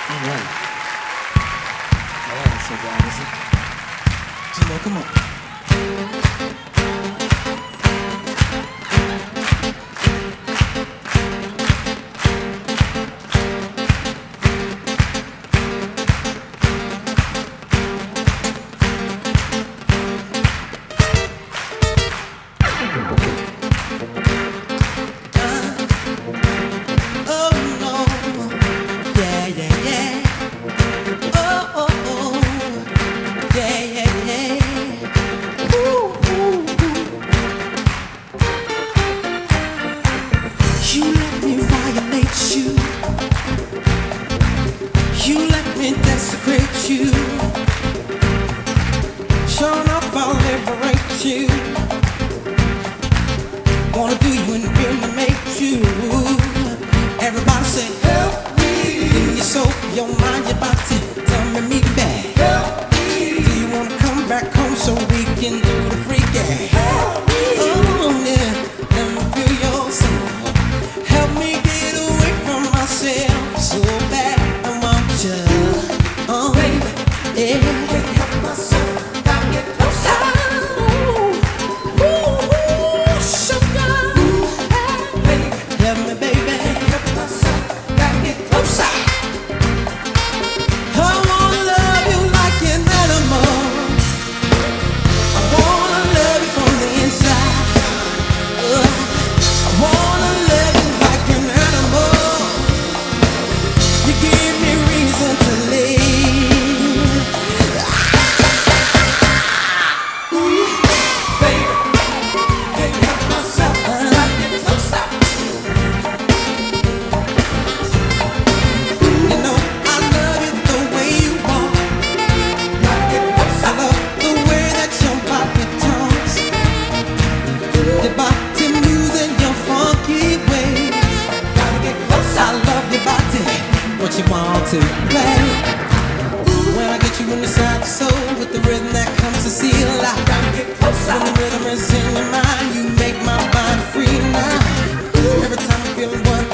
All right. All right, so guys, Jimbo, come on. Oh no, yeah, yeah, yeah. Oh, oh, oh, yeah, yeah, yeah. Ooh, ooh, ooh. You let me violate you. You let me desecrate you. Sure enough, I'll liberate you. Wanna do you and really make you. Everybody say, help me. In your soul, your mind, your body, tell me back. Help me. Do you wanna come back home so we can do the freaky? Help me. Oh yeah, let me feel your soul. Help me get away from myself so bad. I want you. Oh baby, yeah. Can't help myself, gotta get closer. Ooh, ooh, sugar. Help me, baby. Help myself, gotta get closer. I wanna love you like an animal. I wanna love you from the inside. I wanna love you like an animal. You give me reason to live. Baby, can't help myself, gotta get closer. You know I love it the way you walk. I love the way that your body talks. Your body moves in your funky ways. I love your body, what you want to play. When I get you inside the soul with the rhythm that comes to seal out. When the rhythm is in your mind, you make my body free now. Every time I feel one